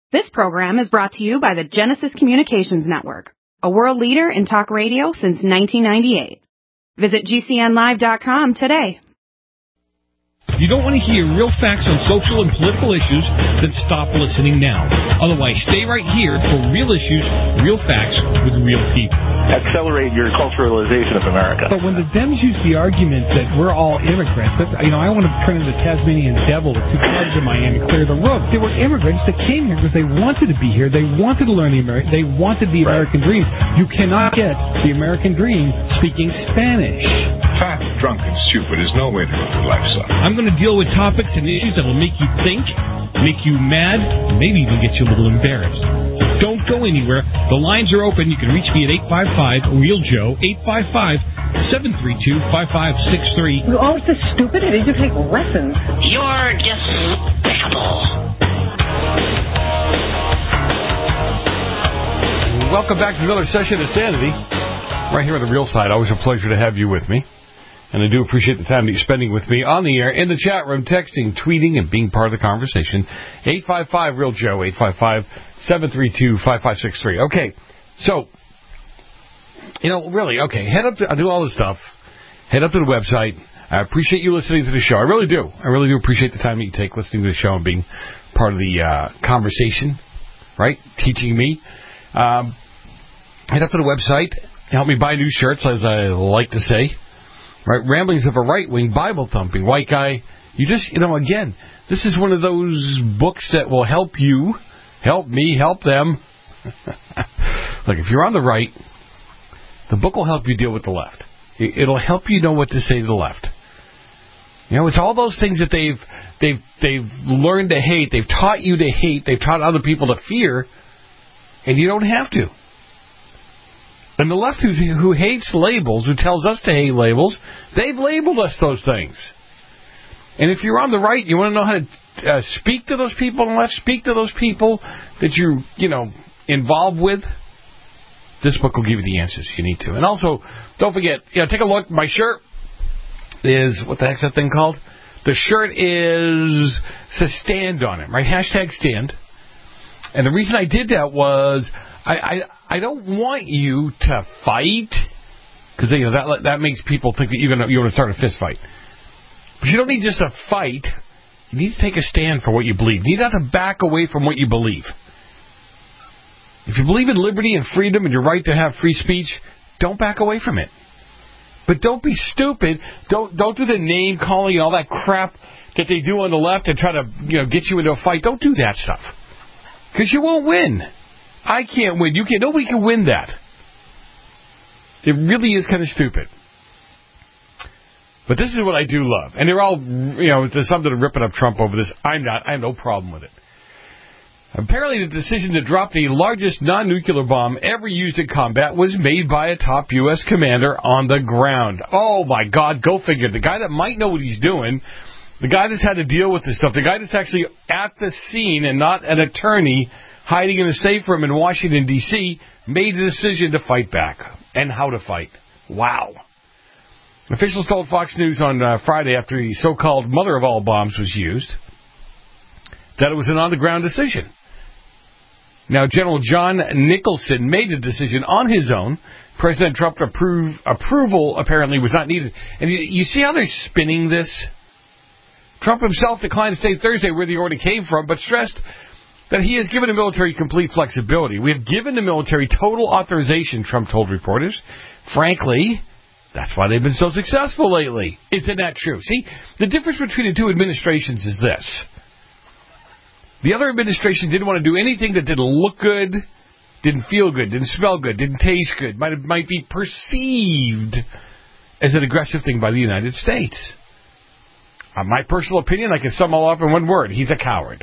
This program is brought to you by the Genesis Communications Network, a world leader in talk radio since 1998. Visit GCNlive.com today. You don't want to hear real facts on social and political issues? Then stop listening now. Otherwise, stay right here for real issues, real facts with real people. Accelerate your culturalization of America. But when the Dems use the argument that we're all immigrants, I want to turn into the Tasmanian devil with two clubs in Miami, clear the roof. They were immigrants that came here because they wanted to be here. They wanted to learn they wanted the American dream. You cannot get the American dream speaking Spanish. Fat, drunk, and stupid is no way to live your life, son. I'm going to deal with topics and issues that will make you think, make you mad, maybe even get you a little embarrassed. Don't go anywhere. The lines are open. You can reach me at 855-REAL-JOE, 855-732-5563. Oh, it's so stupid. I need to take lessons. You're despicable. Welcome back to another session of Sanity. Right here on the Real Side. Always a pleasure to have you with me. And I do appreciate the time that you're spending with me on the air, in the chat room, texting, tweeting, and being part of the conversation. 855-REAL-JOE, 855-732-5563. Okay, so, really, head up to, I do all this stuff. Head up to the website. I appreciate you listening to the show. I really do. I really do appreciate the time that you take listening to the show and being part of the conversation, right? Teaching me. Head up to the website. Help me buy new shirts, as I like to say. Right, Ramblings of a Right-Wing Bible-Thumping White Guy. You just, again, this is one of those books that will help you, help me, help them. Like, if you're on the right, the book will help you deal with the left. It'll help you know what to say to the left. It's all those things that they've learned to hate, they've taught you to hate, they've taught other people to fear, and you don't have to. And the left who hates labels, who tells us to hate labels, they've labeled us those things. And if you're on the right, you want to know how to speak to those people on the left, speak to those people that you're, involved with, this book will give you the answers you need to. And also, don't forget, take a look. My shirt is, what the heck's that thing called? The shirt is, says stand on it, right? Hashtag stand. And the reason I did that was, I don't want you to fight, because that makes people think that you want to start a fist fight. But you don't need just a fight. You need to take a stand for what you believe. You need not to back away from what you believe. If you believe in liberty and freedom and your right to have free speech, don't back away from it. But don't be stupid. Don't do the name calling and all that crap that they do on the left and try to get you into a fight. Don't do that stuff, because you won't win. I can't win. You can't. Nobody can win that. It really is kind of stupid. But this is what I do love. And they're all, there's some that are ripping up Trump over this. I'm not. I have no problem with it. Apparently the decision to drop the largest non-nuclear bomb ever used in combat was made by a top U.S. commander on the ground. Oh, my God. Go figure. The guy that might know what he's doing, the guy that's had to deal with this stuff, the guy that's actually at the scene and not an attorney hiding in a safe room in Washington, D.C., made the decision to fight back and how to fight. Wow. Officials told Fox News on Friday, after the so-called mother of all bombs was used, that it was an on-the-ground decision. Now, General John Nicholson made the decision on his own. President Trump's approval apparently was not needed. And you see how they're spinning this? Trump himself declined to say Thursday where the order came from, but stressed that he has given the military complete flexibility. We have given the military total authorization, Trump told reporters. Frankly, that's why they've been so successful lately. Isn't that true? See, the difference between the two administrations is this. The other administration didn't want to do anything that didn't look good, didn't feel good, didn't smell good, didn't taste good, might be perceived as an aggressive thing by the United States. My personal opinion, I can sum all up in one word. He's a coward.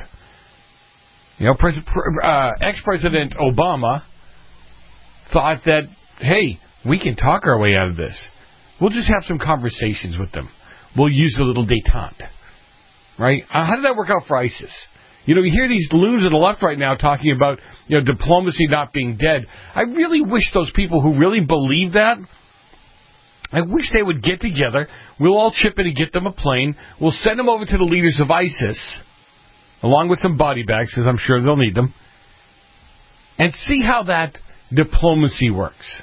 Ex-President Obama thought that, hey, we can talk our way out of this. We'll just have some conversations with them. We'll use a little détente. Right? How did that work out for ISIS? You hear these loons on the left right now talking about, diplomacy not being dead. I really wish those people who really believe that, I wish they would get together. We'll all chip in and get them a plane. We'll send them over to the leaders of ISIS, along with some body bags, because I'm sure they'll need them. and see how that diplomacy works.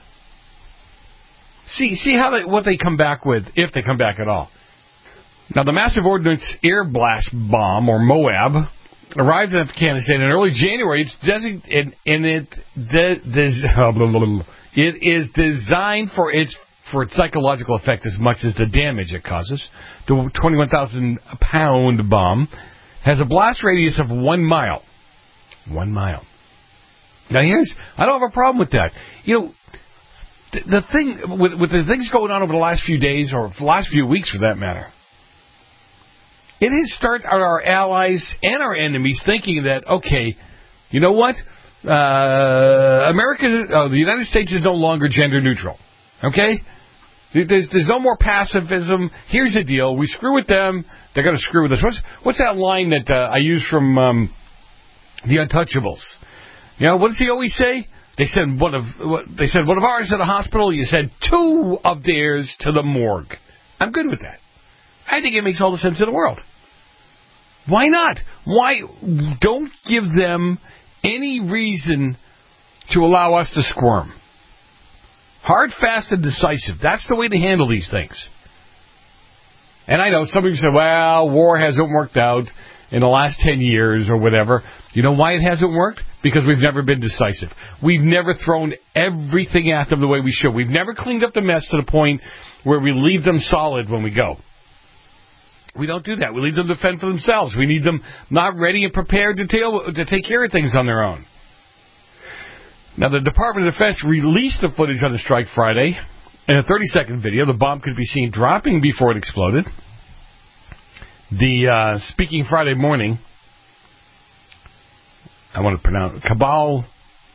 See how what they come back with, if they come back at all. Now, the Massive Ordnance Air Blast Bomb, or MOAB, arrived in Afghanistan in early January. It is designed for its psychological effect as much as the damage it causes. The 21,000-pound bomb has a blast radius of 1 mile. 1 mile. Now, I don't have a problem with that. The thing with the things going on over the last few days, or the last few weeks for that matter, it has started our allies and our enemies thinking that, okay, you know what? The United States is no longer gender neutral. Okay? There's no more pacifism. Here's the deal. We screw with them. They're going to screw with us. What's that line that I use from The Untouchables? What does he always say? They send one of ours to the hospital. You send 2 of theirs to the morgue. I'm good with that. I think it makes all the sense in the world. Why not? Why don't give them any reason to allow us to squirm? Hard, fast, and decisive. That's the way to handle these things. And I know some of you say, well, war hasn't worked out in the last 10 years or whatever. You know why it hasn't worked? Because we've never been decisive. We've never thrown everything at them the way we should. We've never cleaned up the mess to the point where we leave them solid when we go. We don't do that. We leave them to fend for themselves. We need them not ready and prepared to take care of things on their own. Now, the Department of Defense released the footage on the strike Friday. In a 30-second video, the bomb could be seen dropping before it exploded. Speaking Friday morning, I want to pronounce Kabul.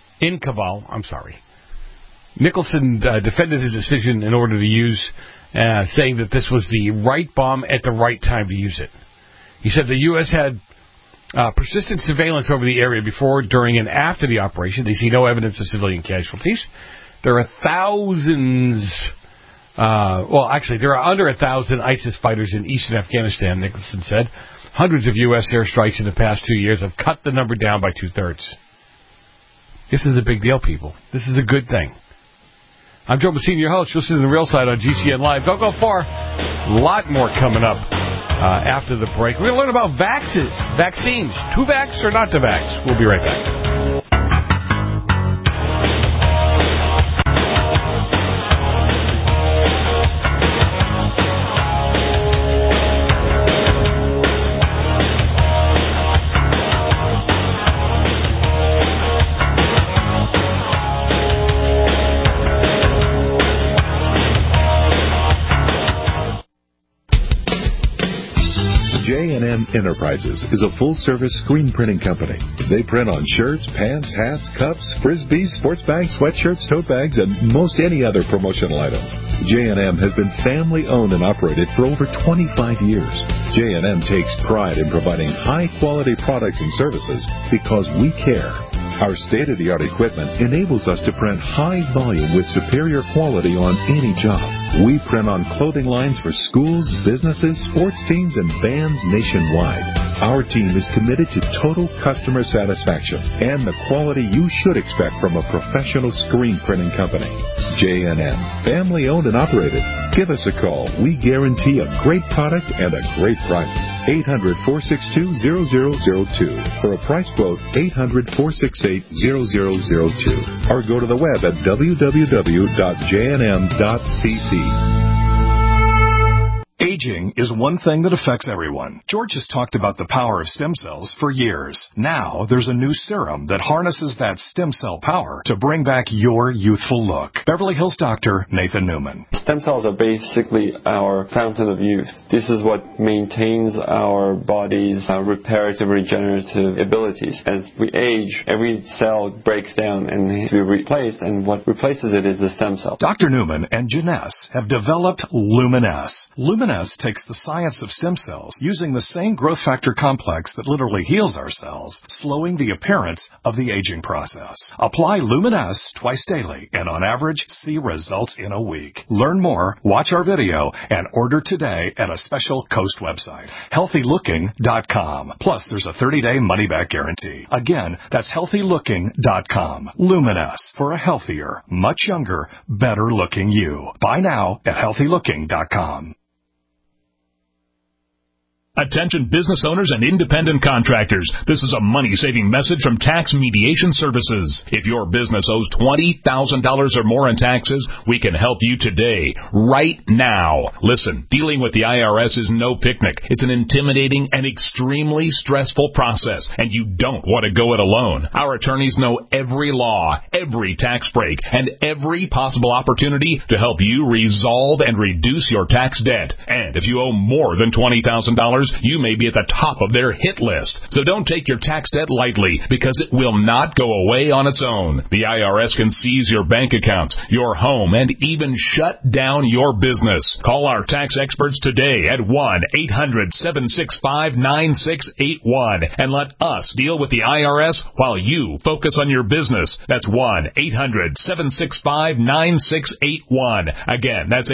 Nicholson defended his decision in order to use, saying that this was the right bomb at the right time to use it. He said the U.S. had persistent surveillance over the area before, during, and after the operation. They see no evidence of civilian casualties. There are thousands... there are under 1,000 ISIS fighters in eastern Afghanistan, Nicholson said. Hundreds of U.S. airstrikes in the past 2 years have cut the number down by 2/3. This is a big deal, people. This is a good thing. I'm Joe Messina, your host. You'll see the Real Side on GCN Live. Don't go far. A lot more coming up after the break. We're going to learn about vaccines. To vax or not to vax. We'll be right back. J&M Enterprises is a full-service screen printing company. They print on shirts, pants, hats, cups, frisbees, sports bags, sweatshirts, tote bags, and most any other promotional items. J&M has been family-owned and operated for over 25 years. J&M takes pride in providing high-quality products and services because we care. Our state-of-the-art equipment enables us to print high volume with superior quality on any job. We print on clothing lines for schools, businesses, sports teams, and bands nationwide. Our team is committed to total customer satisfaction and the quality you should expect from a professional screen printing company. J&M, family-owned and operated. Give us a call. We guarantee a great product and a great price. 800-462-0002. For a price quote, 800-468-0002. Or go to the web at www.jnm.cc. Aging is one thing that affects everyone. George has talked about the power of stem cells for years. Now, there's a new serum that harnesses that stem cell power to bring back your youthful look. Beverly Hills doctor Nathan Newman. Stem cells are basically our fountain of youth. This is what maintains our body's reparative, regenerative abilities. As we age, every cell breaks down and needs to be replaced, and what replaces it is the stem cell. Dr. Newman and Janess have developed Luminesce. Luminesce Luminesce takes the science of stem cells using the same growth factor complex that literally heals our cells, slowing the appearance of the aging process. Apply Luminesce twice daily and on average see results in a week. Learn more, watch our video, and order today at a special Coast website, healthylooking.com. Plus, there's a 30-day money-back guarantee. Again, that's healthylooking.com. Luminesce, for a healthier, much younger, better-looking you. Buy now at healthylooking.com. Attention business owners and independent contractors. This is a money-saving message from Tax Mediation Services. If your business owes $20,000 or more in taxes, we can help you today, right now. Listen, dealing with the IRS is no picnic. It's an intimidating and extremely stressful process, and you don't want to go it alone. Our attorneys know every law, every tax break, and every possible opportunity to help you resolve and reduce your tax debt. And if you owe more than $20,000, you may be at the top of their hit list. So don't take your tax debt lightly, because it will not go away on its own. The IRS can seize your bank accounts, your home, and even shut down your business. Call our tax experts today at 1-800-765-9681 and let us deal with the IRS while you focus on your business. That's 1-800-765-9681. Again, that's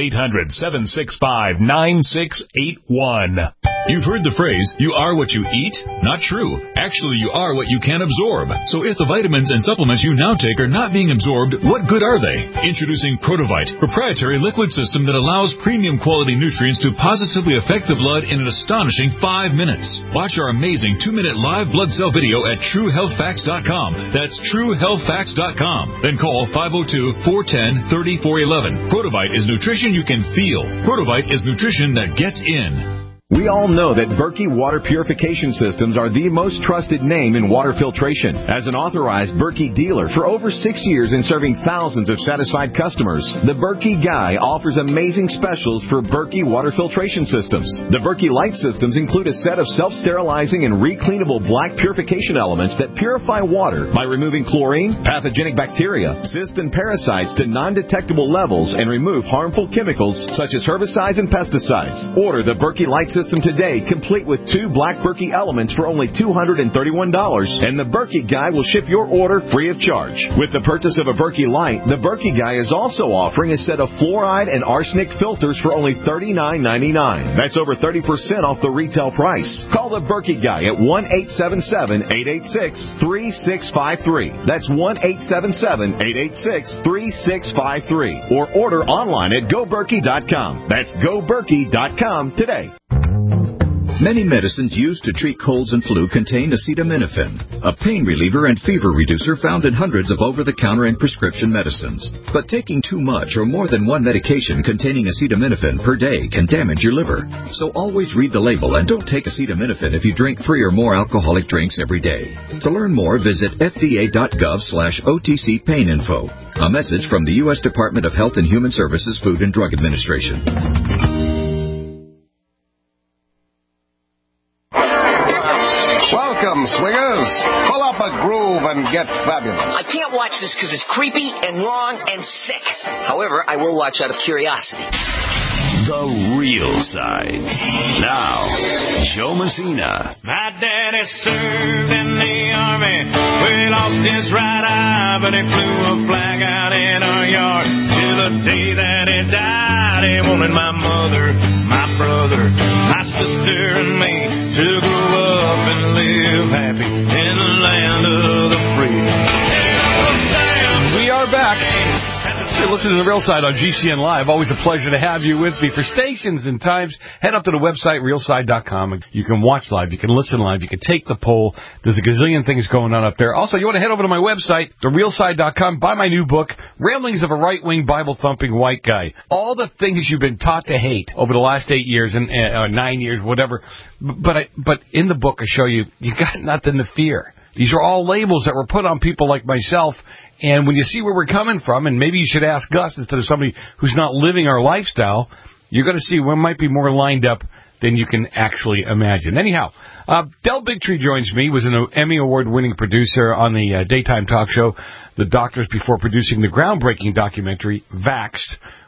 800-765-9681. You've heard the phrase, you are what you eat? Not true. Actually, you are what you can absorb. So if the vitamins and supplements you now take are not being absorbed, what good are they? Introducing Protovite, proprietary liquid system that allows premium quality nutrients to positively affect the blood in an astonishing 5 minutes. Watch our amazing 2-minute live blood cell video at TrueHealthFacts.com. That's TrueHealthFacts.com. Then call 502-410-3411. Protovite is nutrition you can feel. Protovite is nutrition that gets in. We all know that Berkey Water Purification Systems are the most trusted name in water filtration. As an authorized Berkey dealer for over 6 years and serving thousands of satisfied customers, the Berkey Guy offers amazing specials for Berkey Water Filtration Systems. The Berkey Light Systems include a set of self-sterilizing and recleanable black purification elements that purify water by removing chlorine, pathogenic bacteria, cysts, and parasites to non-detectable levels and remove harmful chemicals such as herbicides and pesticides. Order the Berkey Light System today, complete with 2 black Berkey elements for only $231, and the Berkey Guy will ship your order free of charge. With the purchase of a Berkey Light, the Berkey Guy is also offering a set of fluoride and arsenic filters for only $39.99. That's over 30% off the retail price. Call the Berkey Guy at 1-877-886-3653. That's 1-877-886-3653. Or order online at GoBerkey.com. That's GoBerkey.com today. Many medicines used to treat colds and flu contain acetaminophen, a pain reliever and fever reducer found in hundreds of over-the-counter and prescription medicines. But taking too much or more than one medication containing acetaminophen per day can damage your liver. So always read the label and don't take acetaminophen if you drink 3 or more alcoholic drinks every day. To learn more, visit fda.gov/OTC pain info. A message from the U.S. Department of Health and Human Services Food and Drug Administration. Welcome, swingers. Pull up a groove and get fabulous. I can't watch this because it's creepy and wrong and sick. However, I will watch out of curiosity. The Real Side. Now, Joe Messina. My daddy served in the army. We lost his right eye, but he flew a flag out in our yard. Till the day that he died, he wanted my mother, my brother, my sister, and me to grow up and live happy in the land of the free. We are back. You're listening to The Real Side on GCN Live. Always a pleasure to have you with me. For stations and times, head up to the website, realside.com. You can watch live. You can listen live. You can take the poll. There's a gazillion things going on up there. Also, you want to head over to my website, therealside.com, buy my new book, Ramblings of a Right-Wing Bible-Thumping White Guy. All the things you've been taught to hate over the last 8 years and 9 years, whatever. But in the book, I show you got nothing to fear. These are all labels that were put on people like myself. And when you see where we're coming from, and maybe you should ask Gus instead of somebody who's not living our lifestyle, you're going to see we might be more lined up than you can actually imagine. Anyhow, Del Bigtree joins me. Was an Emmy Award-winning producer on the daytime talk show The Doctors before producing the groundbreaking documentary Vaxxed,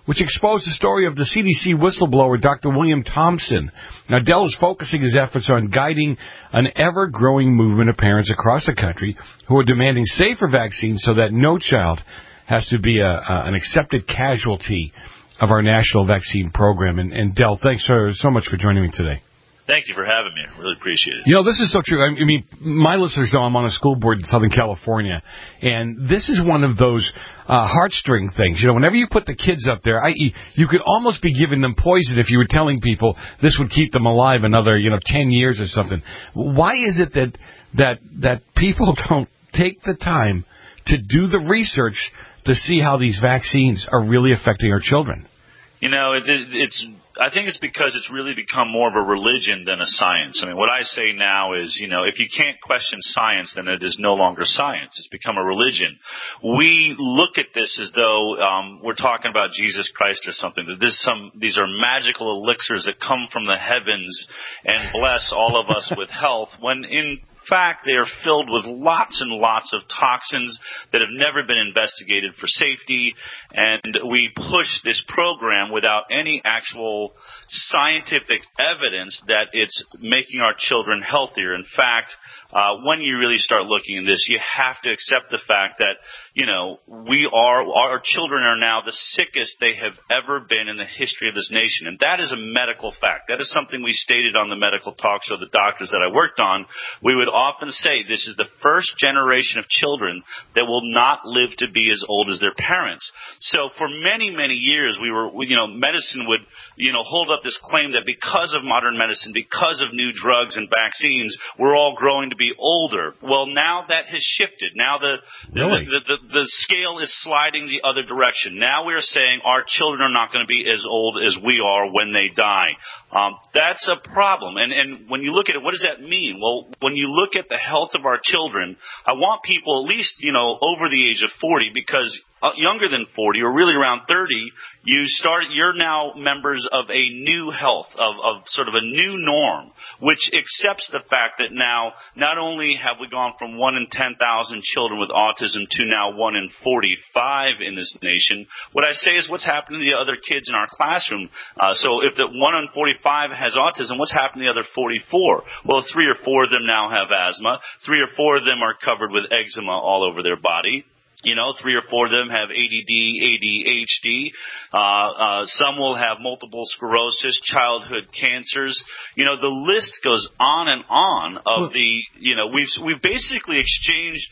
which exposed the story of the CDC whistleblower Dr. William Thompson. Now, Dell is focusing his efforts on guiding an ever-growing movement of parents across the country who are demanding safer vaccines so that no child has to be an accepted casualty of our national vaccine program. And Dell, thanks so much for joining me today. Thank you for having me. I really appreciate it. You know, this is so true. I mean, my listeners know I'm on a school board in Southern California, and this is one of those heartstring things. You know, whenever you put the kids up there, you could almost be giving them poison if you were telling people this would keep them alive another, 10 years or something. Why is it that people don't take the time to do the research to see how these vaccines are really affecting our children? You know, I think it's because it's really become more of a religion than a science. I mean, what I say now is, if you can't question science, then it is no longer science. It's become a religion. We look at this as though we're talking about Jesus Christ or something. That these are magical elixirs that come from the heavens and bless all of us with health, when in fact, they are filled with lots and lots of toxins that have never been investigated for safety, and we push this program without any actual scientific evidence that it's making our children healthier. In fact, when you really start looking at this, you have to accept the fact that, our children are now the sickest they have ever been in the history of this nation. And that is a medical fact. That is something we stated on the medical talk show, the doctors that I worked on. We would often say this is the first generation of children that will not live to be as old as their parents. So for many, many years, medicine would, hold up this claim that because of modern medicine, because of new drugs and vaccines, we're all growing to be older. Well, now that has shifted. Now the scale is sliding the other direction. Now we're saying our children are not going to be as old as we are when they die. That's a problem. And when you look at it, what does that mean? Well, when you look at the health of our children, I want people at least, over the age of 40, because younger than 40 or really around 30, you're now members of a new health, of sort of a new norm, which accepts the fact that now not only have we gone from 1 in 10,000 children with autism to now 1 in 45 in this nation. What I say is what's happening to the other kids in our classroom. So if the 1 in 45 has autism, what's happening to the other 44? Well, 3 or 4 of them now have asthma. 3 or 4 of them are covered with eczema all over their body. 3 or 4 of them have ADD, ADHD. Some will have multiple sclerosis, childhood cancers. The list goes on and on of we've basically exchanged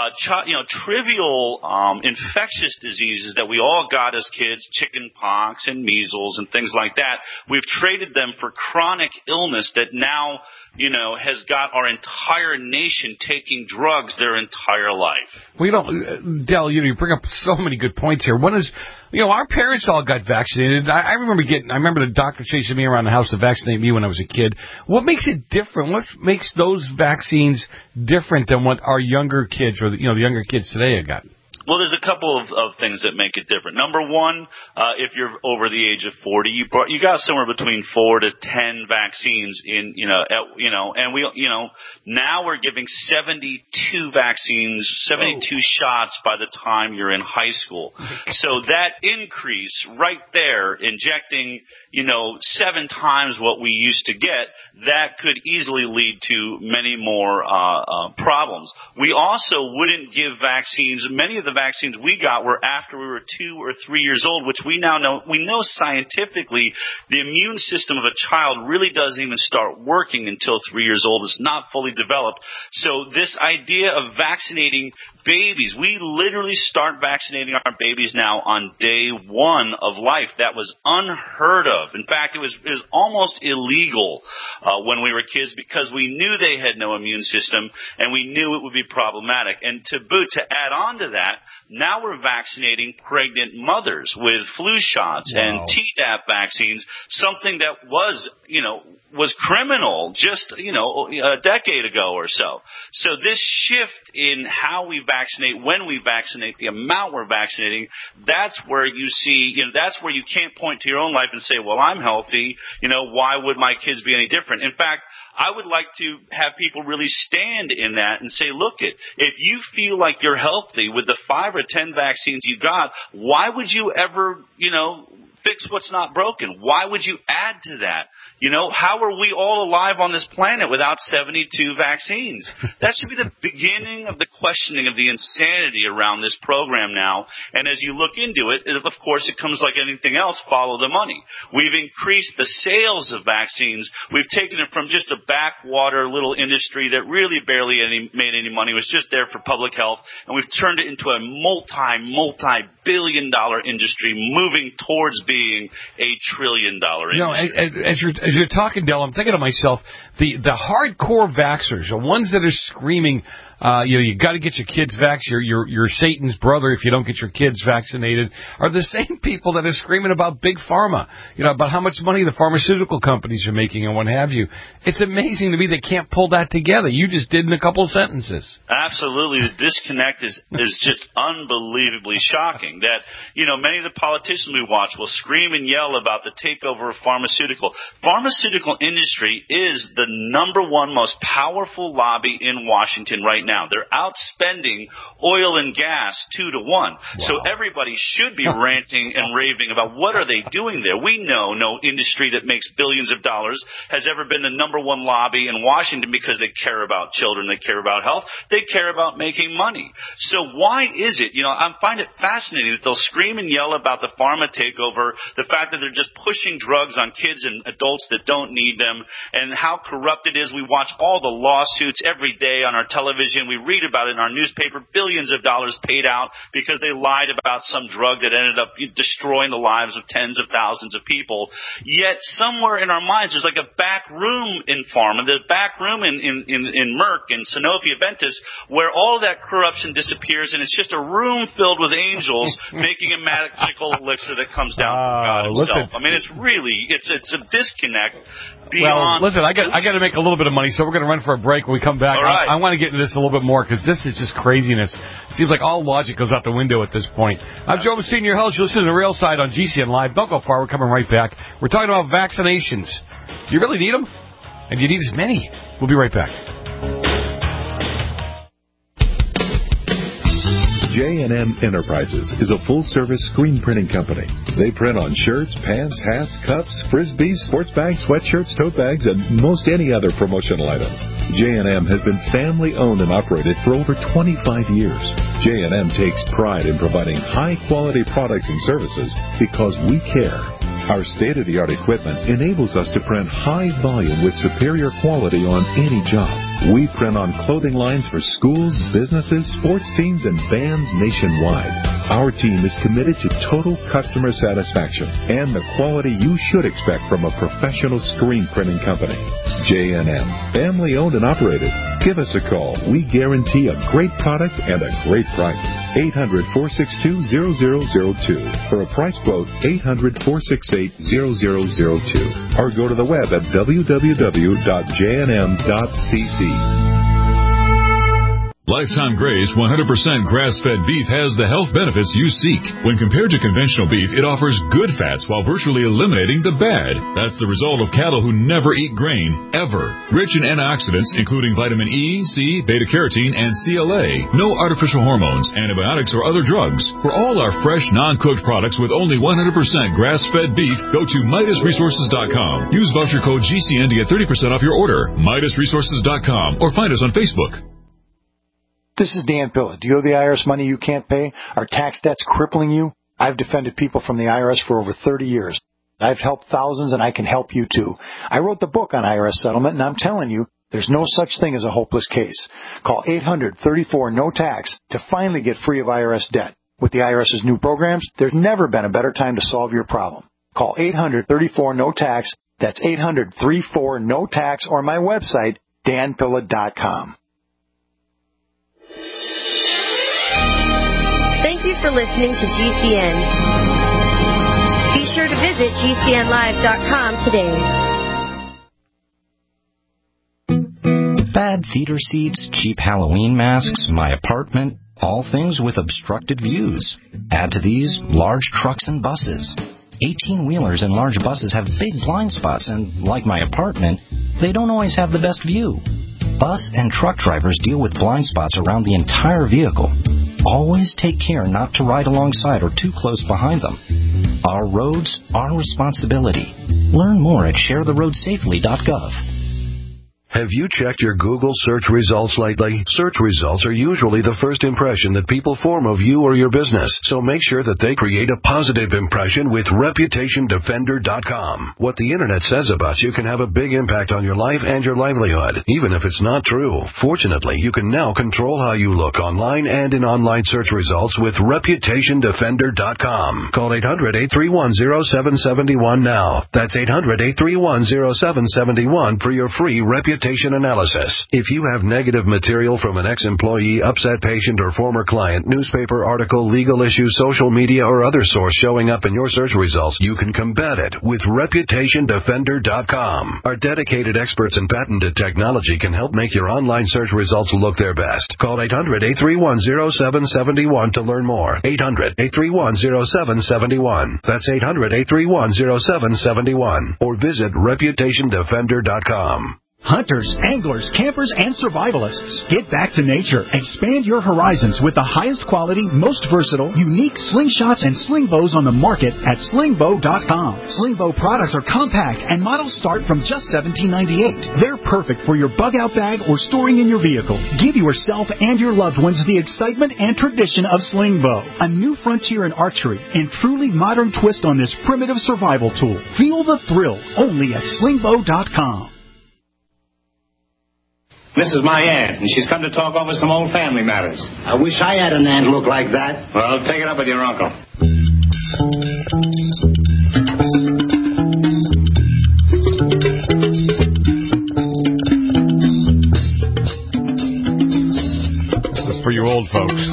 trivial infectious diseases that we all got as kids, chicken pox and measles and things like that. We've traded them for chronic illness that now, has got our entire nation taking drugs their entire life. Well, Del, you bring up so many good points here. One is, our parents all got vaccinated. I remember the doctor chasing me around the house to vaccinate me when I was a kid. What makes it different? What makes those vaccines different than what our younger kids or the younger kids today have got? Well, there's a couple of things that make it different. Number one, if you're over the age of 40, you got somewhere between 4 to 10 vaccines in, and we, now we're giving 72 vaccines, 72 shots by the time you're in high school. So that increase right there, injecting, 7 times what we used to get, that could easily lead to many more problems. We also wouldn't give vaccines. Many of the vaccines we got were after we were 2 or 3 years old, which we now know. We know scientifically the immune system of a child really doesn't even start working until 3 years old. It's not fully developed. So this idea of vaccinating babies, we literally start vaccinating our babies now on day 1 of life. That was unheard of. In fact, it was almost illegal when we were kids because we knew they had no immune system and we knew it would be problematic. And to add on to that, now we're vaccinating pregnant mothers with flu shots and Tdap vaccines, something that was criminal just, a decade ago or so. So this shift in how we vaccinate, when we vaccinate, the amount we're vaccinating, that's where you see, that's where you can't point to your own life and say, well, I'm healthy, why would my kids be any different? In fact, I would like to have people really stand in that and say, look, if you feel like you're healthy with the 5 or 10 vaccines you got, why would you ever, fix what's not broken. Why would you add to that? You know, how are we all alive on this planet without 72 vaccines? That should be the beginning of the questioning of the insanity around this program now. And as you look into it, of course, it comes like anything else, follow the money. We've increased the sales of vaccines. We've taken it from just a backwater little industry that really barely made any money, was just there for public health, and we've turned it into a multi-billion-dollar industry moving towards being a trillion-dollar industry. You know, as you're talking, Del, I'm thinking to myself, the hardcore vaxxers, the ones that are screaming, you got to get your kids vaccinated, you're Satan's brother if you don't get your kids vaccinated, are the same people that are screaming about Big Pharma, about how much money the pharmaceutical companies are making and what have you. It's amazing to me they can't pull that together. You just did in a couple of sentences. Absolutely. The disconnect is just unbelievably shocking that, many of the politicians we watch will scream and yell about the takeover of pharmaceutical. Pharmaceutical industry is the number one most powerful lobby in Washington right now. They're outspending oil and gas 2-1. Wow. So everybody should be ranting and raving about what are they doing there. We know no industry that makes billions of dollars has ever been the number one lobby in Washington because they care about children, they care about health, they care about making money. So why is it, I find it fascinating that they'll scream and yell about the pharma takeover, the fact that they're just pushing drugs on kids and adults that don't need them, and how corrupt it is. We watch all the lawsuits every day on our television. We read about it in our newspaper, billions of dollars paid out because they lied about some drug that ended up destroying the lives of tens of thousands of people. Yet somewhere in our minds there's like a back room in pharma, the back room in Merck and Sanofi Aventis, where all of that corruption disappears and it's just a room filled with angels making a magical elixir that comes down from God himself. I mean, it's a disconnect beyond. Well, listen, I got to make a little bit of money, so we're going to run for a break. When we come back, right. I want to get into this a little bit more because this is just craziness. It seems like all logic goes out the window at this point. I'm Joe Messina, your host. You're listening to The Real Side on GCN Live. Don't go far. We're coming right back. We're talking about vaccinations. Do you really need them? And do you need as many? We'll be right back. J&M Enterprises is a full-service screen printing company. They print on shirts, pants, hats, cups, frisbees, sports bags, sweatshirts, tote bags, and most any other promotional items. J&M has been family-owned and operated for over 25 years. J&M takes pride in providing high-quality products and services because we care. Our state-of-the-art equipment enables us to print high volume with superior quality on any job. We print on clothing lines for schools, businesses, sports teams, and bands nationwide. Our team is committed to total customer satisfaction and the quality you should expect from a professional screen printing company. J&M, family-owned and operated. Give us a call. We guarantee a great product and a great price. 800-462-0002. For a price quote, 800-468-0002. Or go to the web at www.jnm.cc. Lifetime Graze 100% grass-fed beef has the health benefits you seek. When compared to conventional beef, it offers good fats while virtually eliminating the bad. That's the result of cattle who never eat grain, ever. Rich in antioxidants, including vitamin E, C, beta-carotene, and CLA. No artificial hormones, antibiotics, or other drugs. For all our fresh, non-cooked products with only 100% grass-fed beef, go to MidasResources.com. Use voucher code GCN to get 30% off your order. MidasResources.com or find us on Facebook. This is Dan Pilla. Do you owe the IRS money you can't pay? Are tax debts crippling you? I've defended people from the IRS for over 30 years. I've helped thousands, and I can help you, too. I wrote the book on IRS settlement, and I'm telling you, there's no such thing as a hopeless case. Call 800-34-NO-TAX to finally get free of IRS debt. With the IRS's new programs, there's never been a better time to solve your problem. Call 800-34-NO-TAX. That's 800-34-NO-TAX, or my website, danpilla.com. Thank you for listening to GCN. Be sure to visit GCNlive.com today. Bad theater seats, cheap Halloween masks, my apartment, all things with obstructed views. Add to these large trucks and buses. 18-wheelers and large buses have big blind spots, and like my apartment, they don't always have the best view. Bus and truck drivers deal with blind spots around the entire vehicle. Always take care not to ride alongside or too close behind them. Our roads, our responsibility. Learn more at sharetheroadsafely.gov. Have you checked your Google search results lately? Search results are usually the first impression that people form of you or your business, so make sure that they create a positive impression with ReputationDefender.com. What the Internet says about you can have a big impact on your life and your livelihood, even if it's not true. Fortunately, you can now control how you look online and in online search results with ReputationDefender.com. Call 800-831-0771 now. That's 800-831-0771 for your free reputation analysis. If you have negative material from an ex-employee, upset patient, or former client, newspaper article, legal issue, social media, or other source showing up in your search results, you can combat it with ReputationDefender.com. Our dedicated experts in patented technology can help make your online search results look their best. Call 800-831-0771 to learn more. 800-831-0771. That's 800-831-0771. Or visit ReputationDefender.com. Hunters, anglers, campers, and survivalists, get back to nature. Expand your horizons with the highest quality, most versatile, unique slingshots and sling bows on the market at slingbow.com. Slingbow products are compact and models start from just $17.98. They're perfect for your bug-out bag or storing in your vehicle. Give yourself and your loved ones the excitement and tradition of Slingbow, a new frontier in archery and truly modern twist on this primitive survival tool. Feel the thrill only at slingbow.com. This is my aunt, and she's come to talk over some old family matters. I wish I had an aunt look like that. Well, take it up with your uncle. That's for you old folks.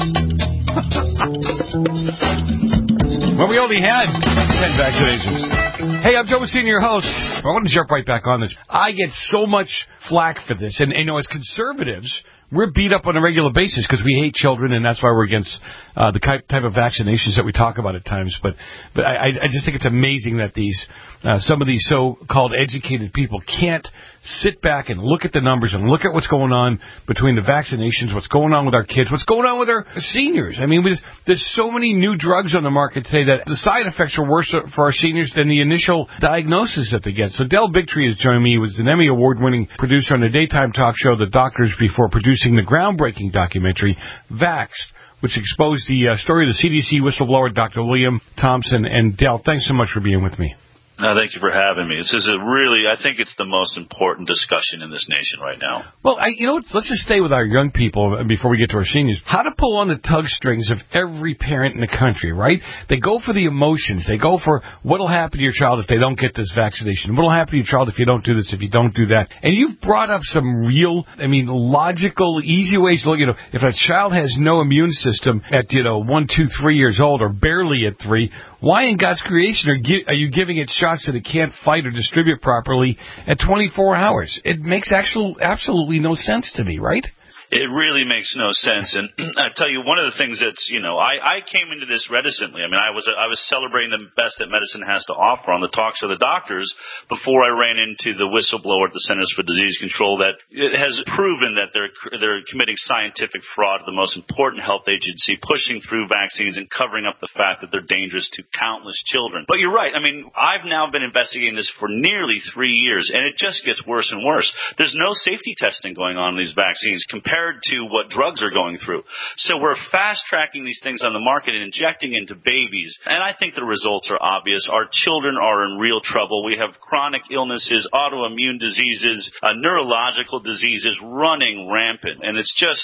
Well, we only had 10 vaccinations. Hey, I'm Joe Messina, your host. I want to jump right back on this. I get so much flack for this. And you know, as conservatives, we're beat up on a regular basis because we hate children, and that's why we're against the type of vaccinations that we talk about at times. But I just think it's amazing that some of these so-called educated people can't sit back and look at the numbers and look at what's going on between the vaccinations, what's going on with our kids, what's going on with our seniors. I mean, there's so many new drugs on the market today that the side effects are worse for our seniors than the initial diagnosis that they get. So Del Bigtree has joined me. He was an Emmy Award-winning producer on the daytime talk show The Doctors before producing the groundbreaking documentary Vaxxed, which exposed the story of the CDC whistleblower Dr. William Thompson. And Del, thanks so much for being with me. Thank you for having me. This is I think it's the most important discussion in this nation right now. Well, let's just stay with our young people before we get to our seniors. How to pull on the tug strings of every parent in the country, right? They go for the emotions. They go for what'll happen to your child if they don't get this vaccination. What'll happen to your child if you don't do this, if you don't do that. And you've brought up some real, logical, easy ways to look. If a child has no immune system at, 1, 2, 3 years old or barely at 3, why in God's creation are you giving it shots that it can't fight or distribute properly at 24 hours? It makes absolutely no sense to me, right? It really makes no sense. And I tell you, one of the things that's, I came into this reticently. I was celebrating the best that medicine has to offer on the talks of the doctors before I ran into the whistleblower at the Centers for Disease Control that it has proven that they're committing scientific fraud at the most important health agency, pushing through vaccines and covering up the fact that they're dangerous to countless children. But you're right. I've now been investigating this for nearly 3 years, and it just gets worse and worse. There's no safety testing going on in these vaccines compared to what drugs are going through. So we're fast-tracking these things on the market and injecting into babies. And I think the results are obvious. Our children are in real trouble. We have chronic illnesses, autoimmune diseases, neurological diseases running rampant. And it's just,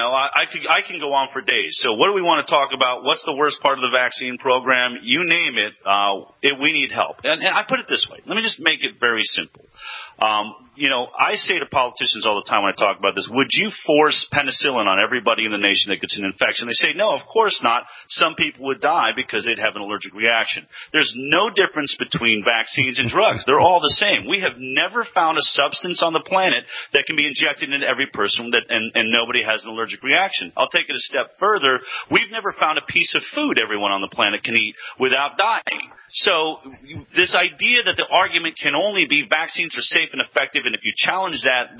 I can go on for days. So what do we want to talk about? What's the worst part of the vaccine program? You name it, we need help. And I put it this way. Let me just make it very simple. I say to politicians all the time when I talk about this, would you force penicillin on everybody in the nation that gets an infection? They say, no, of course not. Some people would die because they'd have an allergic reaction. There's no difference between vaccines and drugs. They're all the same. We have never found a substance on the planet that can be injected into every person and nobody has an allergic reaction. I'll take it a step further. We've never found a piece of food everyone on the planet can eat without dying. So this idea that the argument can only be vaccines are safe safe and effective, and if you challenge that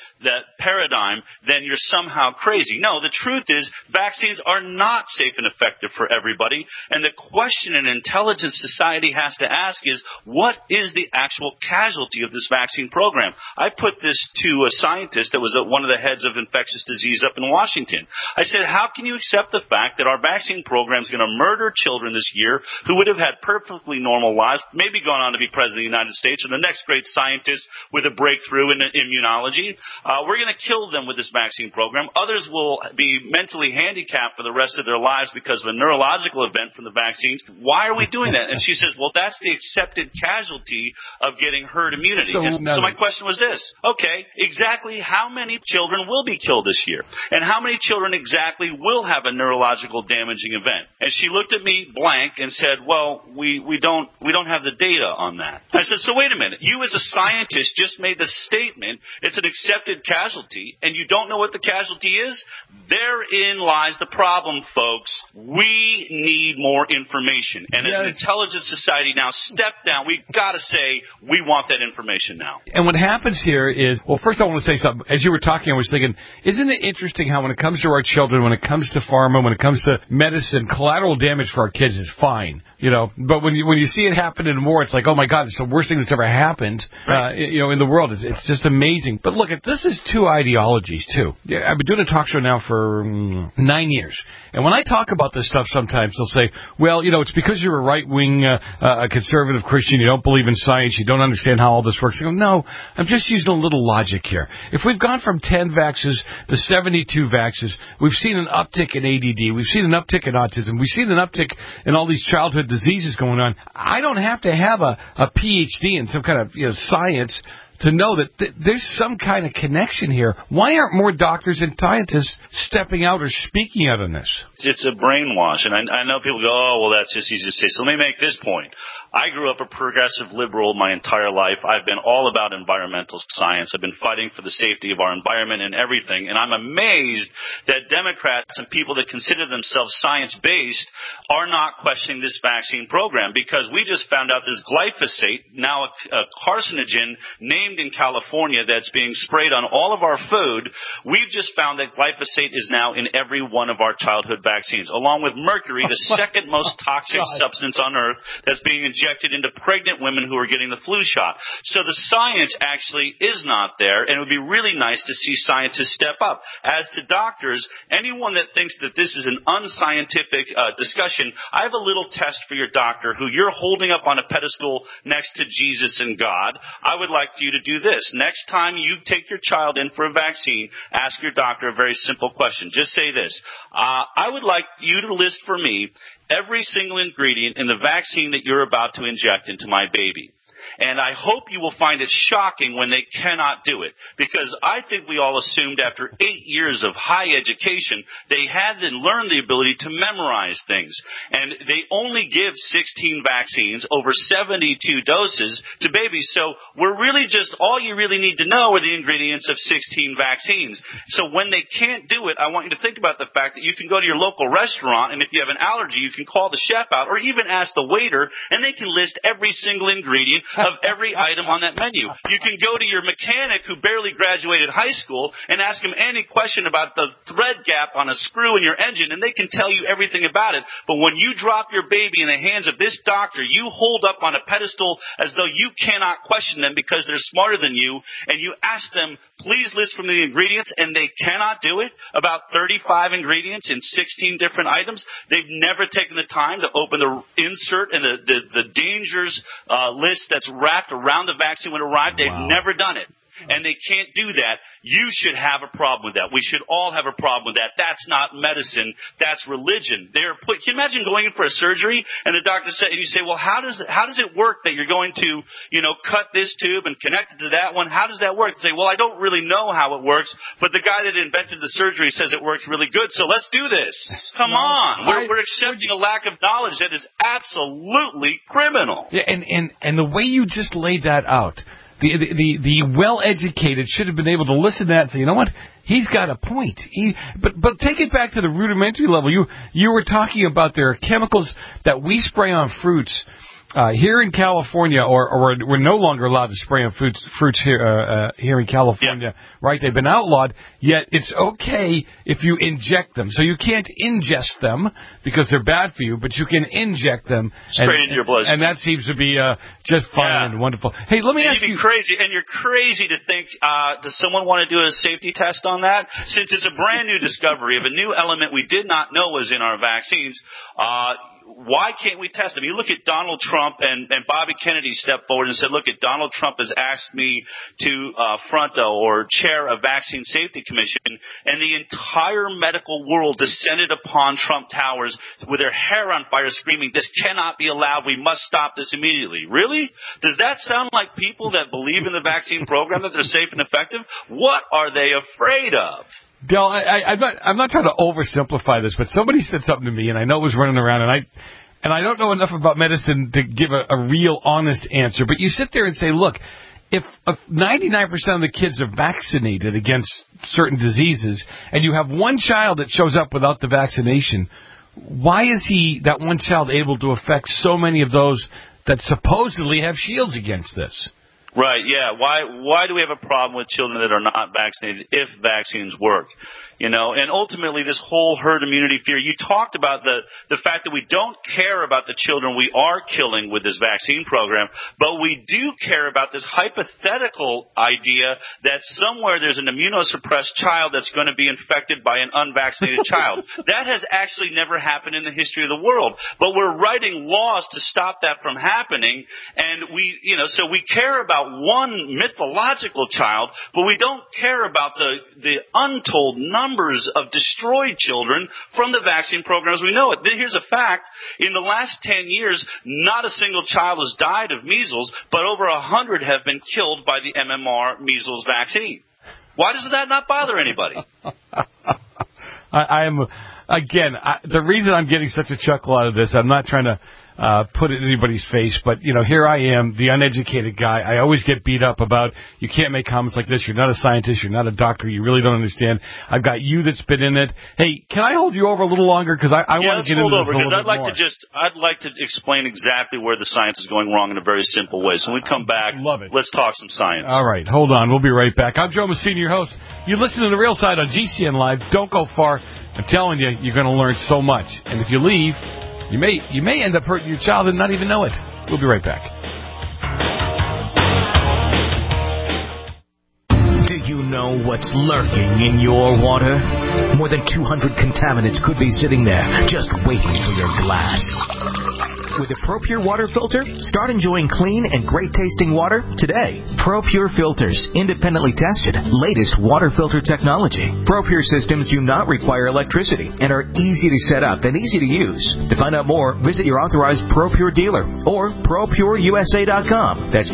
paradigm, then you're somehow crazy. No, the truth is vaccines are not safe and effective for everybody, and the question an intelligent society has to ask is, what is the actual casualty of this vaccine program? I put this to a scientist that was one of the heads of infectious disease up in Washington. I said, how can you accept the fact that our vaccine program is going to murder children this year who would have had perfectly normal lives, maybe gone on to be president of the United States or the next great scientist with a breakthrough in immunology? We're going to kill them with this vaccine program. Others will be mentally handicapped for the rest of their lives because of a neurological event from the vaccines. Why are we doing that? And she says, well, that's the accepted casualty of getting herd immunity. So my question was this. Okay, exactly how many children will be killed this year? And how many children exactly will have a neurological damaging event? And she looked at me blank and said, well, we don't have the data on that. I said, so wait a minute. You as a scientist just made the statement it's an accepted casualty, and you don't know what the casualty is? Therein lies the problem, folks. We need more information. And as an intelligent society now, step down. We've got to say we want that information now. And what happens here is, well, first I want to say something. As you were talking, I was thinking, isn't it interesting how when it comes to our children, when it comes to pharma, when it comes to medicine, collateral damage for our kids is fine, but when you see it happen in war, it's like, oh my God, it's the worst thing that's ever happened, in the world. It's just amazing. But look, this is two ideologies too. I've been doing a talk show now for 9 years, and when I talk about this stuff, sometimes they'll say, well, it's because you're a right-wing, a conservative Christian, you don't believe in science, you don't understand how all this works. I go, no, I'm just using a little logic here. If we've gone from 10 vaxes to 72 vaxes, we've seen an uptick in ADD, we've seen an uptick in autism, we've seen an uptick in all these childhood diseases going on. I don't have to have a PhD in some kind of science to know that there's some kind of connection here. Why aren't more doctors and scientists stepping out or speaking out on this? It's a brainwash, and I know people go, oh, well, that's just easy to say. So let me make this point. I grew up a progressive liberal my entire life. I've been all about environmental science. I've been fighting for the safety of our environment and everything. And I'm amazed that Democrats and people that consider themselves science-based are not questioning this vaccine program, because we just found out this glyphosate, now a carcinogen named in California that's being sprayed on all of our food. We've just found that glyphosate is now in every one of our childhood vaccines, along with mercury, the second most toxic substance on earth that's being injected into pregnant women who are getting the flu shot. So the science actually is not there, and it would be really nice to see scientists step up. As to doctors, anyone that thinks that this is an unscientific discussion, I have a little test for your doctor who you're holding up on a pedestal next to Jesus and God. I would like you to do this. Next time you take your child in for a vaccine, ask your doctor a very simple question. Just say this. I would like you to list for me every single ingredient in the vaccine that you're about to inject into my baby. And I hope you will find it shocking when they cannot do it. Because I think we all assumed after 8 years of high education, they had and learned the ability to memorize things. And they only give 16 vaccines, over 72 doses to babies. So we're really just, all you really need to know are the ingredients of 16 vaccines. So when they can't do it, I want you to think about the fact that you can go to your local restaurant, and if you have an allergy, you can call the chef out or even ask the waiter, and they can list every single ingredient of every item on that menu. You can go to your mechanic who barely graduated high school and ask him any question about the thread gap on a screw in your engine, and they can tell you everything about it. But when you drop your baby in the hands of this doctor, you hold up on a pedestal as though you cannot question them because they're smarter than you, and you ask them, please list from the ingredients, and they cannot do it. About 35 ingredients in 16 different items. They've never taken the time to open the insert and the dangers list that's wrapped around the vaccine when it arrived. They've never done it. And they can't do that. You should have a problem with that. We should all have a problem with that. That's not medicine. That's religion. Can you imagine going in for a surgery and the doctor said, and you say, well, how does it work that you're going to, cut this tube and connect it to that one? How does that work? They say, well, I don't really know how it works, but the guy that invented the surgery says it works really good, so let's do this. Come on. We're accepting a lack of knowledge that is absolutely criminal. Yeah, and the way you just laid that out, the well-educated should have been able to listen to that and say, you know what? he's got a point. But take it back to the rudimentary level. You were talking about there are chemicals that we spray on fruits here in California, or we're no longer allowed to spray on fruits here in California, right? They've been outlawed, yet it's okay if you inject them. So you can't ingest them because they're bad for you, but you can inject them straight into your bloodstream. And that seems to be just fine and wonderful. Hey, let me ask you. You're crazy to think, does someone want to do a safety test on that? Since it's a brand new discovery of a new element we did not know was in our vaccines, why can't we test them? You look at Donald Trump and Bobby Kennedy stepped forward and said, look, Donald Trump has asked me to chair a vaccine safety commission, and the entire medical world descended upon Trump Towers with their hair on fire screaming, this cannot be allowed, we must stop this immediately. Really? Does that sound like people that believe in the vaccine program, that they're safe and effective? What are they afraid of? Del, I'm not trying to oversimplify this, but somebody said something to me, and I know it was running around, and I don't know enough about medicine to give a real, honest answer. But you sit there and say, look, if 99% of the kids are vaccinated against certain diseases, and you have one child that shows up without the vaccination, why is that one child able to affect so many of those that supposedly have shields against this? Right, yeah. Why do we have a problem with children that are not vaccinated if vaccines work? And ultimately this whole herd immunity fear, you talked about the fact that we don't care about the children we are killing with this vaccine program, but we do care about this hypothetical idea that somewhere there's an immunosuppressed child that's going to be infected by an unvaccinated child. That has actually never happened in the history of the world, but we're writing laws to stop that from happening, and so we care about one mythological child, but we don't care about the untold numbers of destroyed children from the vaccine program as we know it. Here's a fact. In the last 10 years, not a single child has died of measles, but over 100 have been killed by the MMR measles vaccine. Why does that not bother anybody? The reason I'm getting such a chuckle out of this, I'm not trying to put it in anybody's face, but, here I am, the uneducated guy. I always get beat up about, you can't make comments like this, you're not a scientist, you're not a doctor, you really don't understand. I've got you that's been in it. Hey, can I hold you over a little longer? Because I want to get into this a little bit more. I'd like to explain exactly where the science is going wrong in a very simple way. So when we come back, let's talk some science. All right, hold on, we'll be right back. I'm Joe Messina, your host. You listen to The Real Side on GCN Live. Don't go far. I'm telling you, you're going to learn so much. And if you leave, you may end up hurting your child and not even know it. We'll be right back. Do you know what's lurking in your water? More than 200 contaminants could be sitting there, just waiting for your glass. With a ProPure water filter, start enjoying clean and great-tasting water today. ProPure filters, independently tested, latest water filter technology. ProPure systems do not require electricity and are easy to set up and easy to use. To find out more, visit your authorized ProPure dealer or ProPureUSA.com. That's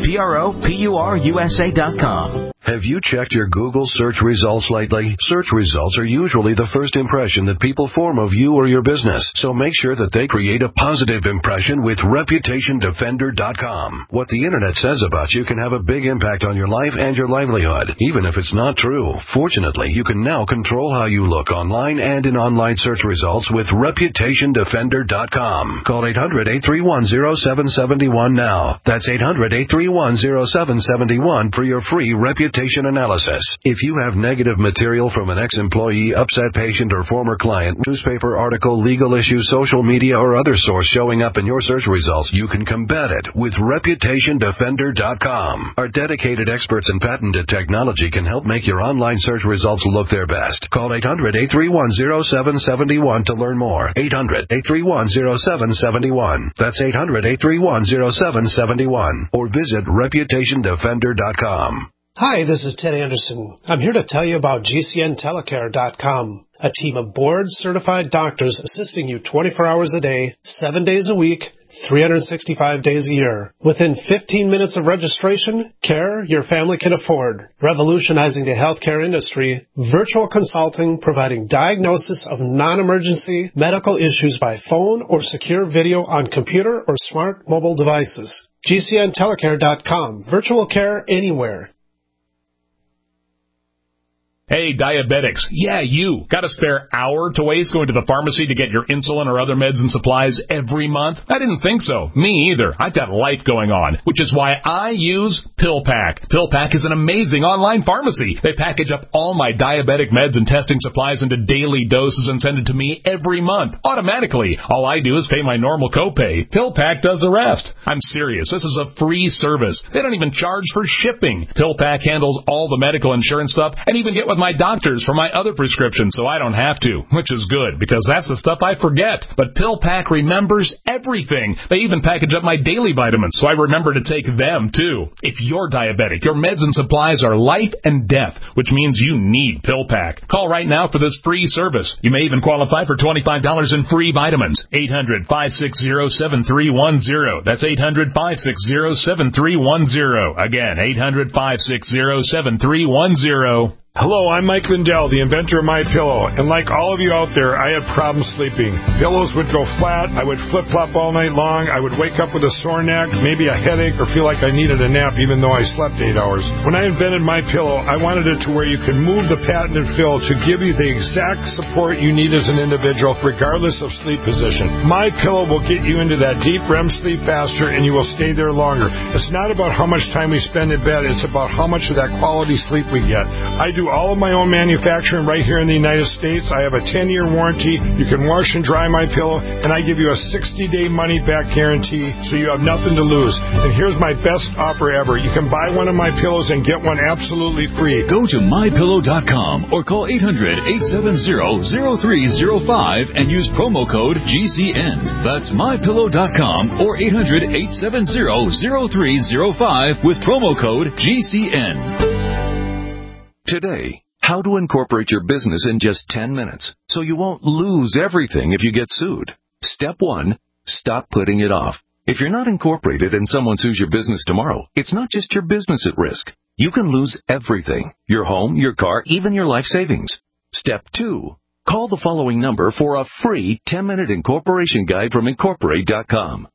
ProPureUSA.com. Have you checked your Google search results lately? Search results are usually the first impression that people form of you or your business, so make sure that they create a positive impression with ReputationDefender.com. What the Internet says about you can have a big impact on your life and your livelihood, even if it's not true. Fortunately, you can now control how you look online and in online search results with ReputationDefender.com. Call 800-831-0771 now. That's 800-831-0771 for your free reputation analysis. If you have negative material from an ex-employee, upset patient, or former client, newspaper article, legal issue, social media, or other source showing up in your search results, you can combat it with ReputationDefender.com. Our dedicated experts in patented technology can help make your online search results look their best. Call 800-831-0771 to learn more. 800-831-0771. That's 800-831-0771. Or visit ReputationDefender.com. Hi, this is Ted Anderson. I'm here to tell you about GCNTelecare.com, a team of board-certified doctors assisting you 24 hours a day, 7 days a week, 365 days a year. Within 15 minutes of registration, care your family can afford. Revolutionizing the healthcare industry, virtual consulting providing diagnosis of non-emergency medical issues by phone or secure video on computer or smart mobile devices. GCNTelecare.com, virtual care anywhere. Hey, diabetics. Yeah, you. Got a spare hour to waste going to the pharmacy to get your insulin or other meds and supplies every month? I didn't think so. Me either. I've got life going on, which is why I use PillPack. PillPack is an amazing online pharmacy. They package up all my diabetic meds and testing supplies into daily doses and send it to me every month, automatically. All I do is pay my normal copay. PillPack does the rest. I'm serious. This is a free service. They don't even charge for shipping. PillPack handles all the medical insurance stuff and even get with my doctors for my other prescriptions so I don't have to, which is good because that's the stuff I forget. But PillPack remembers everything. They even package up my daily vitamins so I remember to take them too. If you're diabetic, your meds and supplies are life and death, which means you need PillPack. Call right now for this free service. You may even qualify for $25 in free vitamins. 800-560-7310. That's 800-560-7310. Again, 800-560-7310. Hello, I'm Mike Lindell, the inventor of MyPillow, and like all of you out there, I had problems sleeping. Pillows would go flat, I would flip-flop all night long, I would wake up with a sore neck, maybe a headache, or feel like I needed a nap even though I slept 8 hours. When I invented MyPillow, I wanted it to where you could move the patented fill to give you the exact support you need as an individual, regardless of sleep position. MyPillow will get you into that deep REM sleep faster, and you will stay there longer. It's not about how much time we spend in bed, it's about how much of that quality sleep we get. I do all of my own manufacturing right here in the United States. I have a 10-year warranty. You can wash and dry MyPillow, and I give you a 60-day money-back guarantee, so you have nothing to lose. And here's my best offer ever. You can buy one of my pillows and get one absolutely free. Go to MyPillow.com or call 800-870-0305 and use promo code GCN. That's MyPillow.com or 800-870-0305 with promo code GCN. Today, how to incorporate your business in just 10 minutes so you won't lose everything if you get sued. Step 1, stop putting it off. If you're not incorporated and someone sues your business tomorrow, it's not just your business at risk. You can lose everything: your home, your car, even your life savings. Step 2, call the following number for a free 10-minute incorporation guide from Incorporate.com.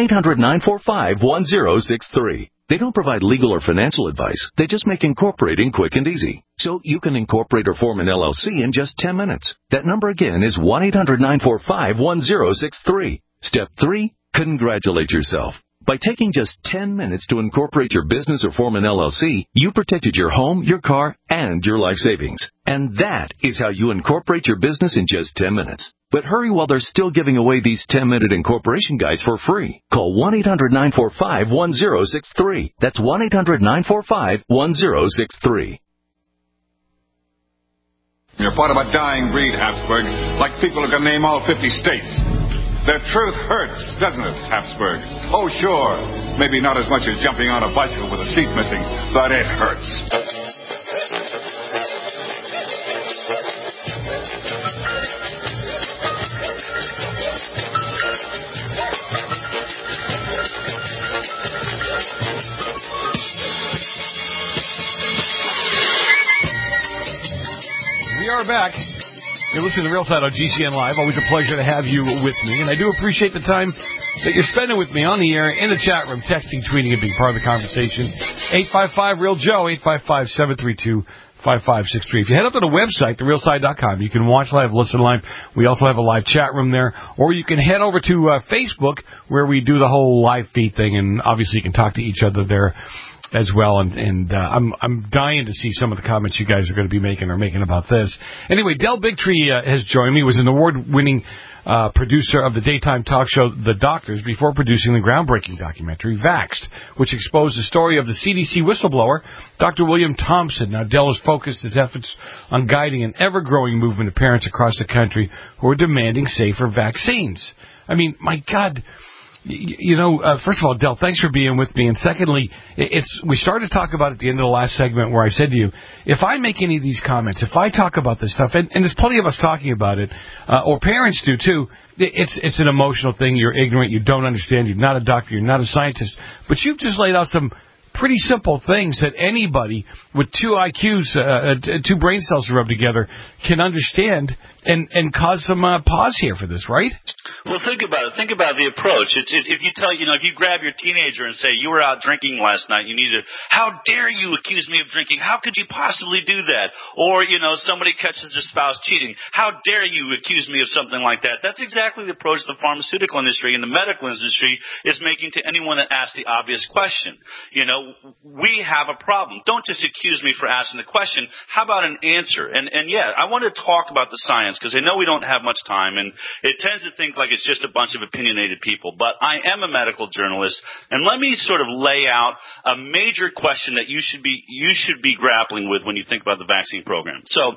1-800-945-1063. They don't provide legal or financial advice. They just make incorporating quick and easy. So you can incorporate or form an LLC in just 10 minutes. That number again is 1-800-945-1063. Step 3, congratulate yourself. By taking just 10 minutes to incorporate your business or form an LLC, you protected your home, your car, and your life savings. And that is how you incorporate your business in just 10 minutes. But hurry while they're still giving away these 10-minute incorporation guides for free. Call 1-800-945-1063. That's 1-800-945-1063. You're part of a dying breed, Habsburg, like people who can name all 50 states. The truth hurts, doesn't it, Habsburg? Oh, sure. Maybe not as much as jumping on a bicycle with a seat missing, but it hurts. We are back. You're listening to Real Side on GCN Live. Always a pleasure to have you with me. And I do appreciate the time that you're spending with me on the air, in the chat room, texting, tweeting, and being part of the conversation. 855-REAL-JOE, 855-732-5563. If you head up to the website, therealside.com, you can watch live, listen live. We also have a live chat room there. Or you can head over to Facebook, where we do the whole live feed thing, and obviously you can talk to each other there as well, and I'm dying to see some of the comments you guys are going to be making about this. Anyway, Del Bigtree has joined me. He was an award-winning producer of the daytime talk show The Doctors before producing the groundbreaking documentary Vaxxed, which exposed the story of the CDC whistleblower, Dr. William Thompson. Now, Del has focused his efforts on guiding an ever-growing movement of parents across the country who are demanding safer vaccines. I mean, my God. First of all, Del, thanks for being with me. And secondly, we started to talk about at the end of the last segment where I said to you, if I make any of these comments, if I talk about this stuff, and there's plenty of us talking about it, or parents do too, it's an emotional thing. You're ignorant. You don't understand. You're not a doctor. You're not a scientist. But you've just laid out some pretty simple things that anybody with two IQs, two brain cells rubbed together, can understand and cause some pause here for this, right? Well, think about it. Think about the approach. If you tell, if you grab your teenager and say, you were out drinking last night, how dare you accuse me of drinking? How could you possibly do that? Or, somebody catches their spouse cheating. How dare you accuse me of something like that? That's exactly the approach the pharmaceutical industry and the medical industry is making to anyone that asks the obvious question. We have a problem. Don't just accuse me for asking the question. How about an answer? And I want to talk about the science because I know we don't have much time, and it tends to think like it's just a bunch of opinionated people. But I am a medical journalist, and let me sort of lay out a major question that you should be grappling with when you think about the vaccine program. So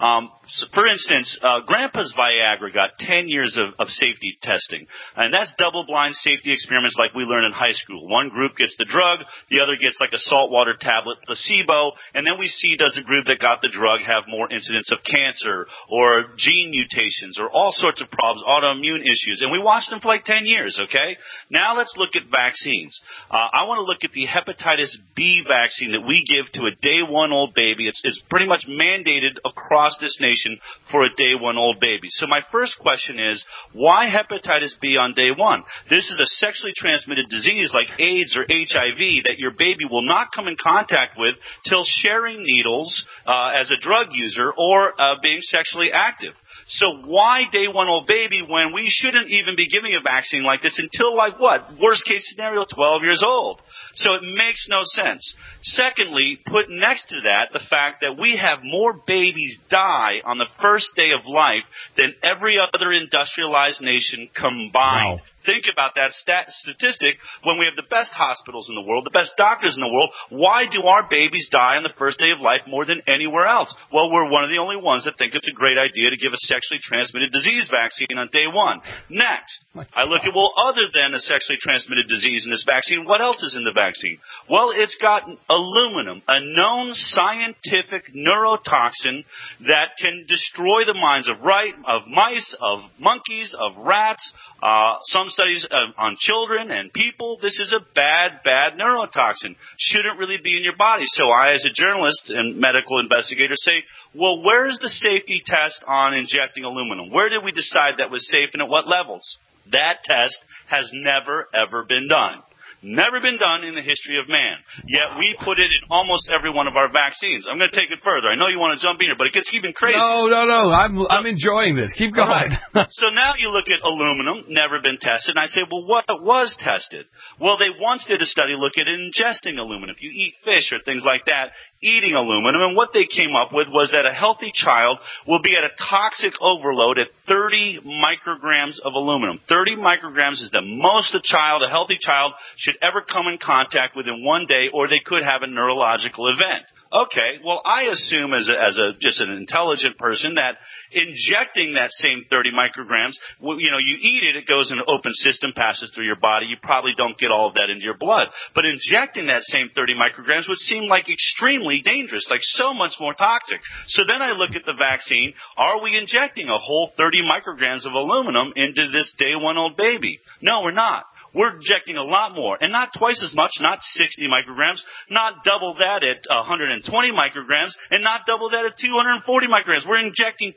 for instance, Grandpa's Viagra got 10 years of safety testing, and that's double-blind safety experiments like we learned in high school. One group gets the drug, the other gets like a saltwater tablet placebo, and then we see does the group that got the drug have more incidence of cancer or gene mutations or all sorts of problems, autoimmune issues, and we watched them for like 10 years, okay? Now let's look at vaccines. I want to look at the hepatitis B vaccine that we give to a day-one-old baby. It's pretty much mandated across this nation for a day-one-old baby. So my first question is, why hepatitis B on day one? This is a sexually transmitted disease like AIDS or HIV that your baby will not come in contact with till sharing needles as a drug user or being sexually active. So why day-one-old baby when we shouldn't even be giving a vaccine like this until, worst case scenario, 12 years old? So it makes no sense. Secondly, put next to that the fact that we have more babies die on the first day of life than every other industrialized nation combined. Wow. Think about that statistic when we have the best hospitals in the world, the best doctors in the world. Why do our babies die on the first day of life more than anywhere else? Well, we're one of the only ones that think it's a great idea to give a sexually transmitted disease vaccine on day one. Next, I look at, other than a sexually transmitted disease in this vaccine, what else is in the vaccine? Well, it's got aluminum, a known scientific neurotoxin that can destroy the minds of mice, of monkeys, of rats, some studies on children and people. This is a bad neurotoxin. Shouldn't really be in your body. So I, as a journalist and medical investigator, say, well, where's the safety test on injecting aluminum? Where did we decide that was safe and at what levels? That test has never, ever been done. Never been done in the history of man. Yet we put it in almost every one of our vaccines. I'm going to take it further. I know you want to jump in here, but it gets even crazy. No. I'm enjoying this. Keep going. Right. So now you look at aluminum, never been tested, and I say, well, what was tested? Well, they once did a study look at ingesting aluminum. If you eat fish or things like that, eating aluminum, and what they came up with was that a healthy child will be at a toxic overload at 30 micrograms of aluminum. 30 micrograms is the most a healthy child should ever come in contact with in one day, or they could have a neurological event. Okay, well, I assume as just an intelligent person that injecting that same 30 micrograms, you eat it, it goes in an open system, passes through your body. You probably don't get all of that into your blood. But injecting that same 30 micrograms would seem like extremely dangerous, like so much more toxic. So then I look at the vaccine. Are we injecting a whole 30 micrograms of aluminum into this day-one-old baby? No, we're not. We're injecting a lot more, and not twice as much, not 60 micrograms, not double that at 120 micrograms, and not double that at 240 micrograms. We're injecting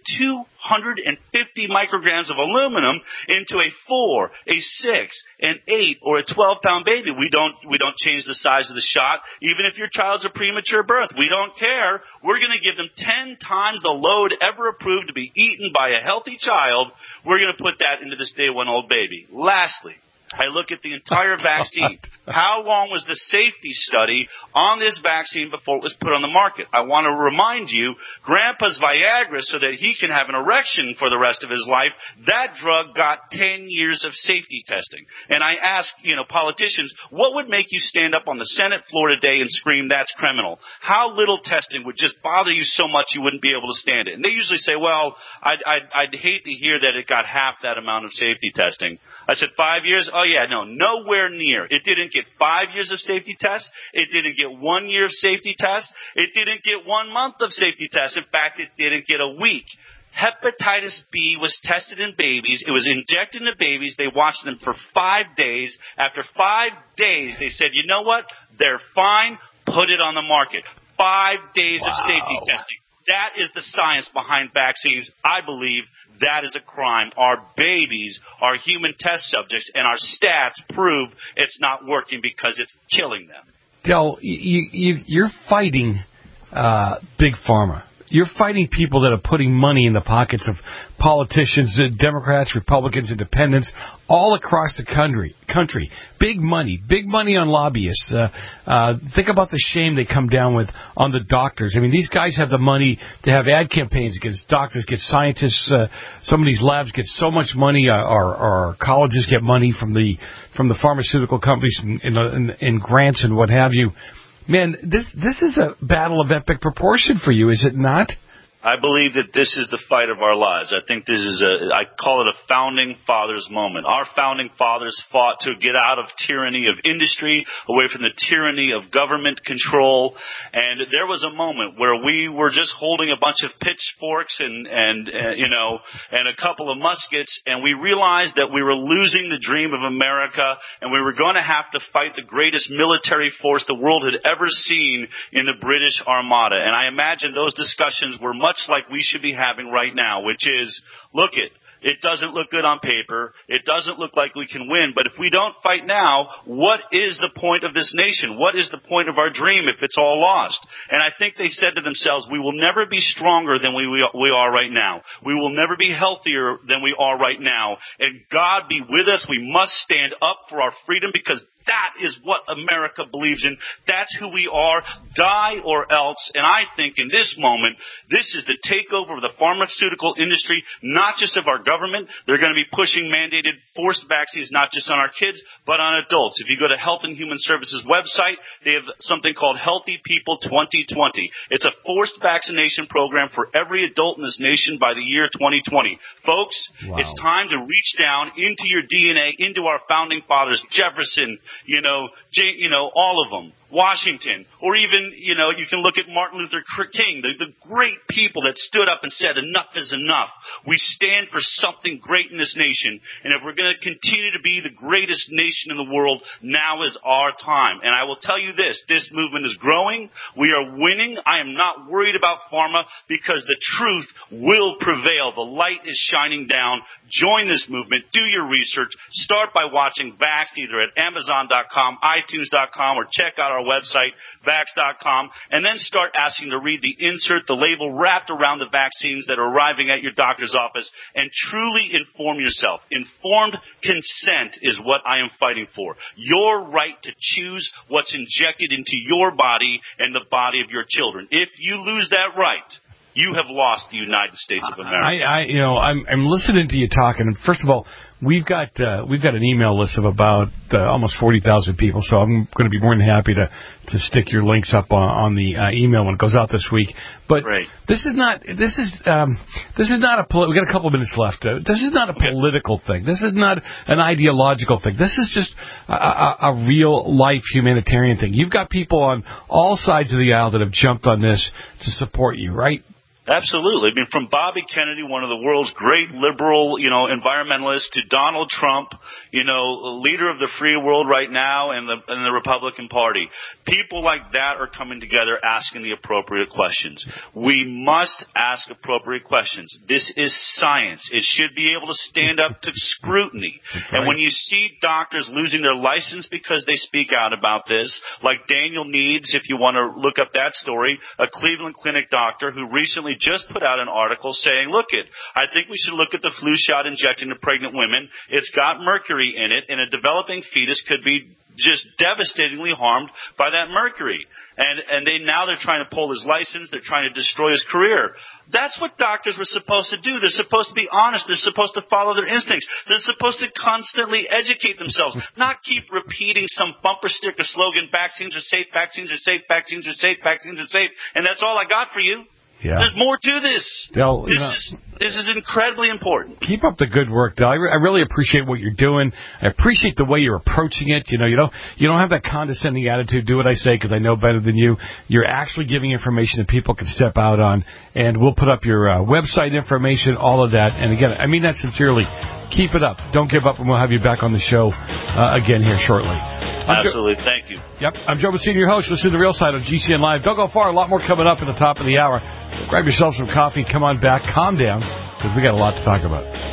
250 micrograms of aluminum into a 4, a 6, an 8, or a 12-pound baby. We don't change the size of the shot, even if your child's a premature birth. We don't care. We're going to give them 10 times the load ever approved to be eaten by a healthy child. We're going to put that into this day-one-old baby. Lastly, I look at the entire vaccine. How long was the safety study on this vaccine before it was put on the market? I want to remind you, Grandpa's Viagra, so that he can have an erection for the rest of his life, that drug got 10 years of safety testing. And I ask, politicians, what would make you stand up on the Senate floor today and scream, that's criminal? How little testing would just bother you so much you wouldn't be able to stand it? And they usually say, well, I'd hate to hear that it got half that amount of safety testing. I said, 5 years? Oh, yeah, no, nowhere near. It didn't get 5 years of safety tests. It didn't get 1 year of safety tests. It didn't get 1 month of safety tests. In fact, it didn't get a week. Hepatitis B was tested in babies. It was injected into babies. They watched them for 5 days. After 5 days, they said, you know what? they're fine, put it on the market. 5 days of safety testing. That is the science behind vaccines. I believe that is a crime. Our babies are human test subjects, and our stats prove it's not working because it's killing them. Del, you're fighting Big Pharma. You're fighting people that are putting money in the pockets of politicians, Democrats, Republicans, Independents, all across the country. Big money on lobbyists. Think about the shame they come down with on the doctors. I mean, these guys have the money to have ad campaigns against doctors, against scientists. Some of these labs get so much money, or colleges get money from the pharmaceutical companies in grants and what have you. Man, this is a battle of epic proportion for you, is it not? I believe that this is the fight of our lives. I think this is I call it a founding fathers moment. Our founding fathers fought to get out of tyranny of industry, away from the tyranny of government control. And there was a moment where we were just holding a bunch of pitchforks and a couple of muskets, and we realized that we were losing the dream of America, and we were going to have to fight the greatest military force the world had ever seen in the British Armada. And I imagine those discussions were much like we should be having right now, which is, it doesn't look good on paper. It doesn't look like we can win. But if we don't fight now, what is the point of this nation? What is the point of our dream if it's all lost? And I think they said to themselves, we will never be stronger than we are right now. We will never be healthier than we are right now. And God be with us. We must stand up for our freedom, because that is what America believes in. That's who we are, die or else. And I think in this moment, this is the takeover of the pharmaceutical industry, not just of our government. They're going to be pushing mandated forced vaccines, not just on our kids, but on adults. If you go to Health and Human Services website, they have something called Healthy People 2020. It's a forced vaccination program for every adult in this nation by the year 2020. Folks, It's time to reach down into your DNA, into our founding fathers, Jefferson, all of them, Washington, or even, you can look at Martin Luther King, the great people that stood up and said, enough is enough. We stand for something great in this nation, and if we're going to continue to be the greatest nation in the world, now is our time. And I will tell you this movement is growing. We are winning. I am not worried about pharma, because the truth will prevail. The light is shining down. Join this movement. Do your research. Start by watching Vax either at Amazon.com, iTunes.com, or check out our website, Vax.com, and then start asking to read the insert, the label wrapped around the vaccines that are arriving at your doctor's office, and truly inform yourself. Informed consent is what I am fighting for. Your right to choose what's injected into your body and the body of your children. If you lose that right, you have lost the United States of America. I'm listening to you talking, and first of all, we've got an email list of about almost 40,000 people, so I'm going to be more than happy to stick your links up on the email when it goes out this week. But this is not we got a couple of minutes left. This is not a political thing. This is not an ideological thing. This is just a real life humanitarian thing. You've got people on all sides of the aisle that have jumped on this to support you, right? Absolutely. I mean, from Bobby Kennedy, one of the world's great liberal, environmentalists, to Donald Trump, leader of the free world right now, and the Republican Party. People like that are coming together asking the appropriate questions. We must ask appropriate questions. This is science. It should be able to stand up to scrutiny. And when you see doctors losing their license because they speak out about this, like Daniel Needs, if you want to look up that story, a Cleveland Clinic doctor who recently just put out an article saying, I think we should look at the flu shot injected into pregnant women. It's got mercury in it, and a developing fetus could be just devastatingly harmed by that mercury. And they're trying to pull his license. They're trying to destroy his career. That's what doctors were supposed to do. They're supposed to be honest. They're supposed to follow their instincts. They're supposed to constantly educate themselves, not keep repeating some bumper sticker slogan, vaccines are safe, vaccines are safe, vaccines are safe, vaccines are safe, and that's all I got for you. Yeah. There's more to this. Del, this is incredibly important. Keep up the good work, Del. I really appreciate what you're doing. I appreciate the way you're approaching it. You don't have that condescending attitude. Do what I say because I know better than you. You're actually giving information that people can step out on, and we'll put up your website information, all of that. And again, I mean that sincerely. Keep it up. Don't give up, and we'll have you back on the show again here shortly. Absolutely. Thank you. Yep. I'm Joe Messina, your host. Listen to The Real Side on GCN Live. Don't go far. A lot more coming up at the top of the hour. Grab yourself some coffee. Come on back. Calm down, because we got a lot to talk about.